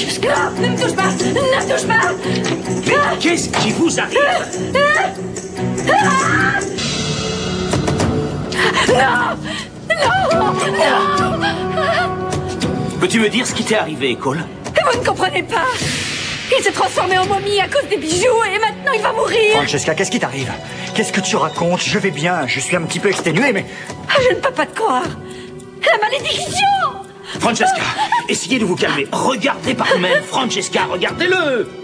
Francesca! Non, ne me touche pas! Ne me touche pas! Mais qu'est-ce qui vous arrive? Non! Non! Non! Peux-tu me dire ce qui t'est arrivé, Cole? Vous ne comprenez pas! Il s'est transformé en momie à cause des bijoux et maintenant il va mourir! Francesca, qu'est-ce qui t'arrive? Qu'est-ce que tu racontes? Je vais bien, je suis un petit peu exténué, mais... Je ne peux pas te croire! La malédiction! Francesca, essayez de vous calmer. Regardez par vous-même, Francesca, regardez-le!